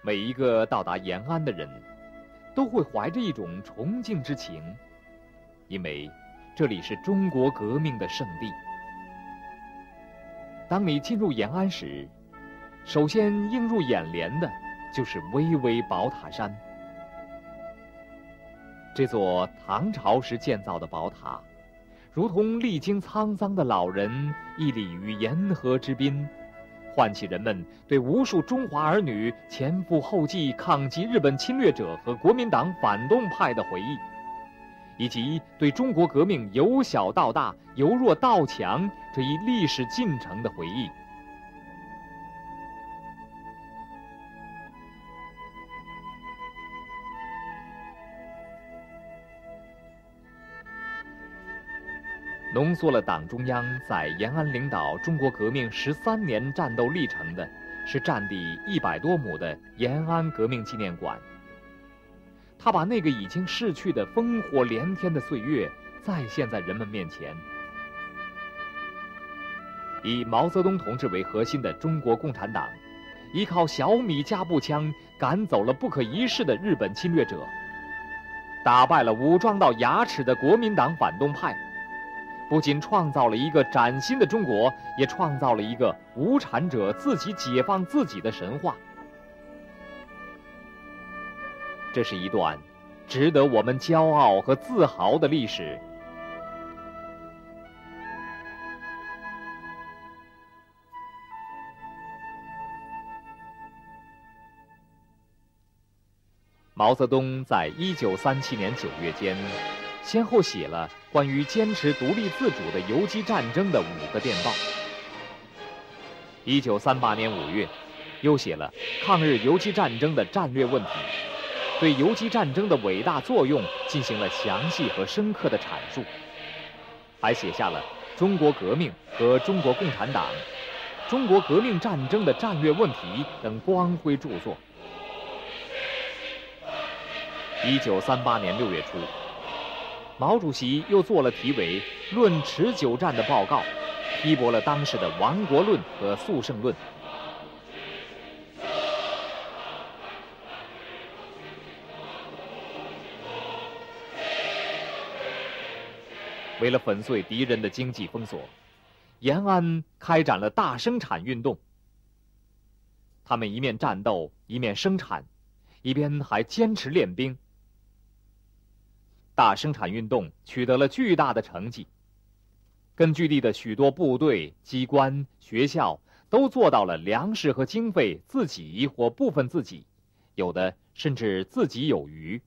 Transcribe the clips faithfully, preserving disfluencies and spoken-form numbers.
每一个到达延安的人，都会怀着一种崇敬之情，因为这里是中国革命的圣地。当你进入延安时，首先映入眼帘的就是巍巍宝塔山。这座唐朝时建造的宝塔，如同历经沧桑的老人屹立于沿河之滨，唤起人们对无数中华儿女前赴后继抗击日本侵略者和国民党反动派的回忆，以及对中国革命由小到大、由弱到强这一历史进程的回忆。浓缩了党中央在延安领导中国革命十三年战斗历程的，是占地一百多亩的延安革命纪念馆。他把那个已经逝去的烽火连天的岁月再现在人们面前。以毛泽东同志为核心的中国共产党，依靠小米加步枪赶走了不可一世的日本侵略者，打败了武装到牙齿的国民党反动派，不仅创造了一个崭新的中国，也创造了一个无产者自己解放自己的神话。这是一段值得我们骄傲和自豪的历史。毛泽东在一九三七年九月间，先后写了关于坚持独立自主的游击战争的五个电报。一九三八年五月，又写了抗日游击战争的战略问题，对游击战争的伟大作用进行了详细和深刻的阐述，还写下了中国革命和中国共产党、中国革命战争的战略问题等光辉著作。一九三八年六月初，毛主席又做了题为《论持久战》的报告，批驳了当时的亡国论和速胜论。为了粉碎敌人的经济封锁，延安开展了大生产运动。他们一面战斗，一面生产，一边还坚持练兵。大生产运动取得了巨大的成绩，根据地的许多部队、机关、学校都做到了粮食和经费自给或部分自给，有的甚至自己有余。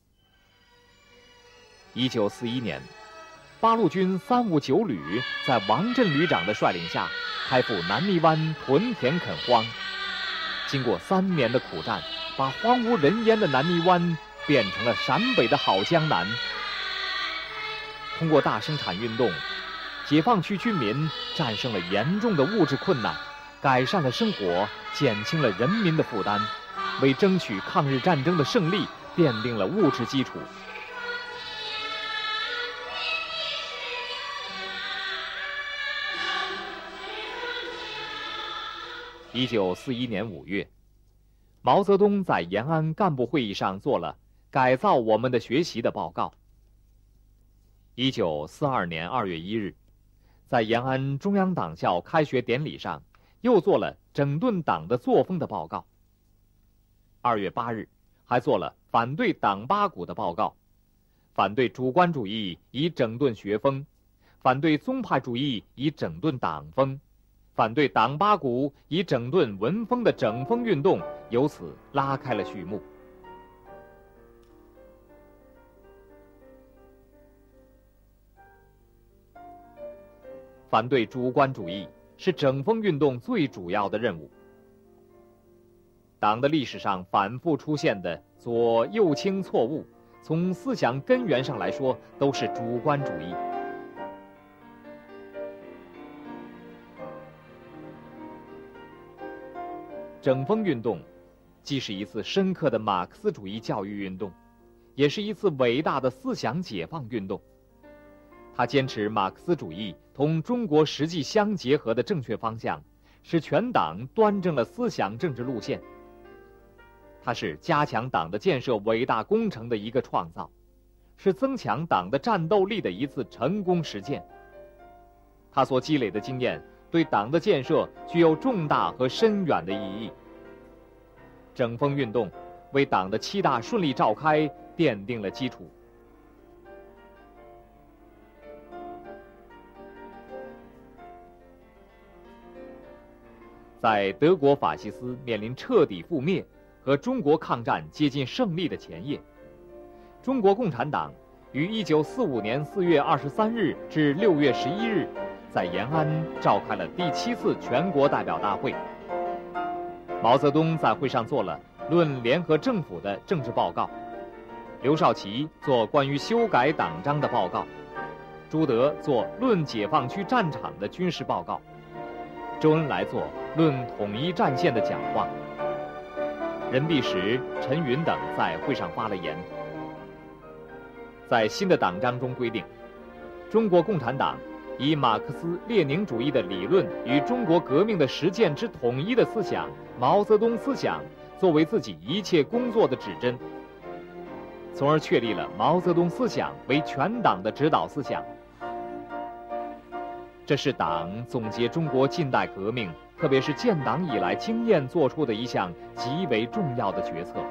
一九四一年，八路军三五九旅在王震旅长的率领下，开赴南泥湾屯田垦荒。经过三年的苦战，把荒无人烟的南泥湾变成了陕北的好江南。通过大生产运动，解放区居民战胜了严重的物质困难，改善了生活，减轻了人民的负担，为争取抗日战争的胜利奠定了物质基础。一九四一年五月，毛泽东在延安干部会议上做了改造我们的学习的报告。一九四二年二月一日，在延安中央党校开学典礼上，又做了整顿党的作风的报告。二月八日，还做了反对党八股的报告，反对主观主义以整顿学风，反对宗派主义以整顿党风，反对党八股以整顿文风的整风运动由此拉开了序幕。反对主观主义是整风运动最主要的任务。党的历史上反复出现的左右倾错误，从思想根源上来说都是主观主义。整风运动既是一次深刻的马克思主义教育运动，也是一次伟大的思想解放运动。他坚持马克思主义同中国实际相结合的正确方向，使全党端正了思想政治路线。 它是加强党的建设伟大工程的一个创造，是增强党的战斗力的一次成功实践。它所积累的经验对党的建设具有重大和深远的意义。整风运动为党的七大顺利召开奠定了基础。在德国法西斯面临彻底覆灭和中国抗战接近胜利的前夜，中国共产党于一九四五年四月二十三日至六月十一日在延安召开了第七次全国代表大会。毛泽东在会上做了论联合政府的政治报告，刘少奇做关于修改党章的报告，朱德做论解放区战场的军事报告，周恩来做论统一战线的讲话。任弼时、陈云等在会上发了言。在新的党章中规定，中国共产党以马克思列宁主义的理论与中国革命的实践之统一的思想毛泽东思想作为自己一切工作的指针，从而确立了毛泽东思想为全党的指导思想。这是党总结中国近代革命，特别是建党以来经验做出的一项极为重要的决策。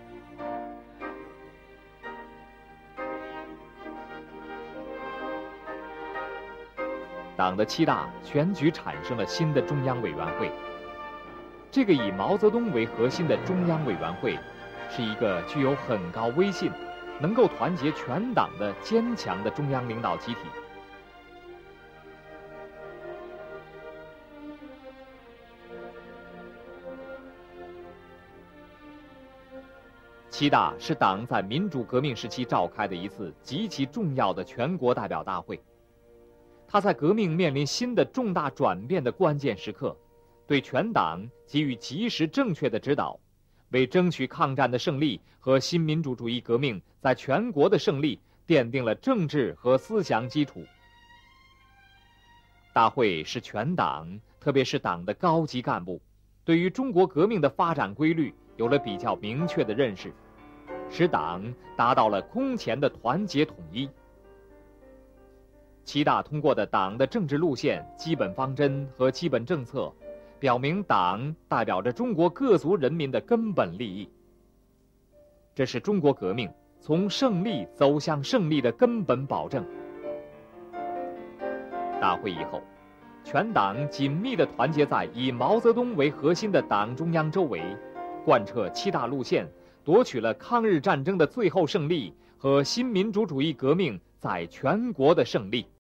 党的七大全局产生了新的中央委员会。这个以毛泽东为核心的中央委员会，是一个具有很高威信、能够团结全党的坚强的中央领导集体。七大是党在民主革命时期召开的一次极其重要的全国代表大会。它在革命面临新的重大转变的关键时刻，对全党给予及时正确的指导，为争取抗战的胜利和新民主主义革命在全国的胜利奠定了政治和思想基础。大会使全党，特别是党的高级干部，对于中国革命的发展规律有了比较明确的认识，使党达到了空前的团结统一。七大通过的党的政治路线、基本方针和基本政策，表明党代表着中国各族人民的根本利益。这是中国革命从胜利走向胜利的根本保证。大会以后，全党紧密地团结在以毛泽东为核心的党中央周围，贯彻七大路线，夺取了抗日战争的最后胜利和新民主主义革命在全国的胜利。